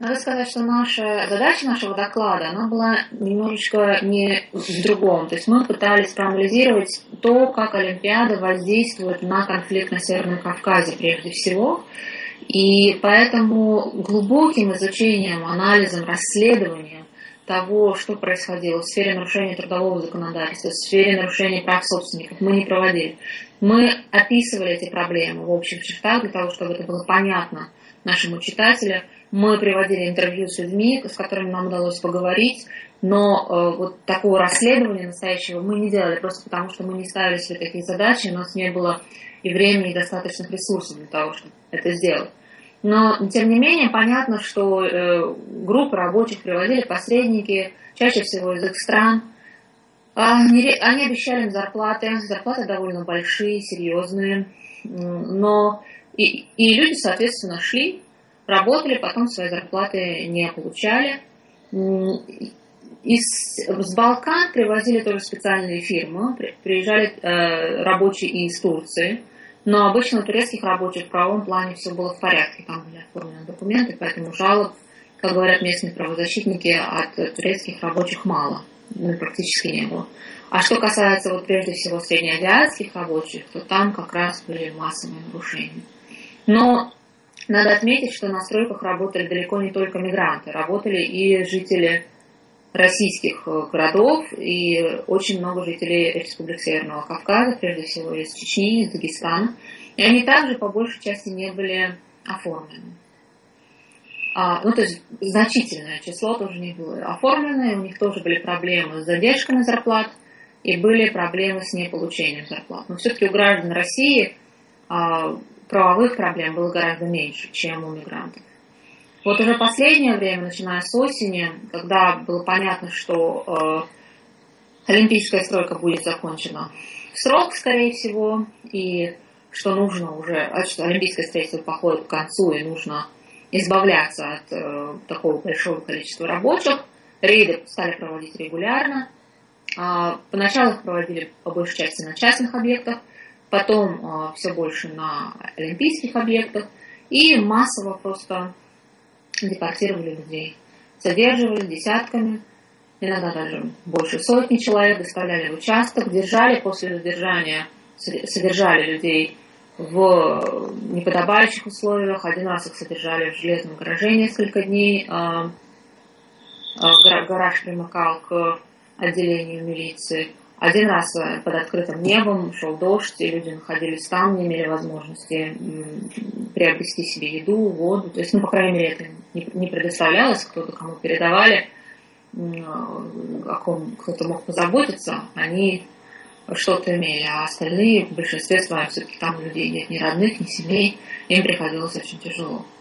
Надо сказать, что наша задача нашего доклада, она была немножечко не в другом. То есть мы пытались проанализировать то, как Олимпиада воздействует на конфликт на Северном Кавказе прежде всего. И поэтому глубоким изучением, анализом, расследованием того, что происходило в сфере нарушения трудового законодательства, в сфере нарушения прав собственников, мы не проводили. Мы описывали эти проблемы в общих чертах для того, чтобы это было понятно нашему читателю. Мы приводили интервью с людьми, с которыми нам удалось поговорить, но вот такого расследования настоящего мы не делали, просто потому что мы не ставили себе такие задачи, у нас не было и времени, и достаточных ресурсов для того, чтобы это сделать. Но, тем не менее, понятно, что группы рабочих приводили посредники, чаще всего из их стран. Они обещали им зарплаты довольно большие, серьезные, но и люди, соответственно, шли, работали, потом свои зарплаты не получали. С Балкан привозили тоже специальные фирмы, приезжали рабочие из Турции, но обычно у турецких рабочих в правовом плане все было в порядке, там были оформлены документы, поэтому жалоб, как говорят местные правозащитники, от турецких рабочих мало, практически не было. А что касается вот прежде всего среднеазиатских рабочих, то там как раз были массовые нарушения. Но надо отметить, что на стройках работали далеко не только мигранты, работали и жители российских городов, и очень много жителей Республик Северного Кавказа, прежде всего из Чечни, из Дагестана. И они также по большей части не были оформлены. То есть значительное число тоже не было оформлено, и у них тоже были проблемы с задержками зарплат, и были проблемы с неполучением зарплат. Но все-таки у граждан России правовых проблем было гораздо меньше, чем у мигрантов. Вот уже последнее время, начиная с осени, когда было понятно, что олимпийская стройка будет закончена в срок, скорее всего, и что нужно уже, что олимпийское строительство подходит к концу, и нужно избавляться от такого большого количества рабочих, рейды стали проводить регулярно. Поначалу их проводили по большей части на частных объектах, потом все больше на олимпийских объектах, и массово просто депортировали людей. Задерживали десятками, иногда даже больше сотни человек, доставляли в участок, держали после задержания, содержали людей в неподобающих условиях. Один раз их содержали в железном гараже несколько дней. Гараж примыкал к отделению милиции. Один раз под открытым небом шел дождь, и люди находились там, не имели возможности приобрести себе еду, воду. То есть, по крайней мере, это не предоставлялось, кто-то кому передавали, о ком кто-то мог позаботиться, они что-то имели, а остальные в большинстве своем все-таки там у людей нет ни родных, ни семей, им приходилось очень тяжело.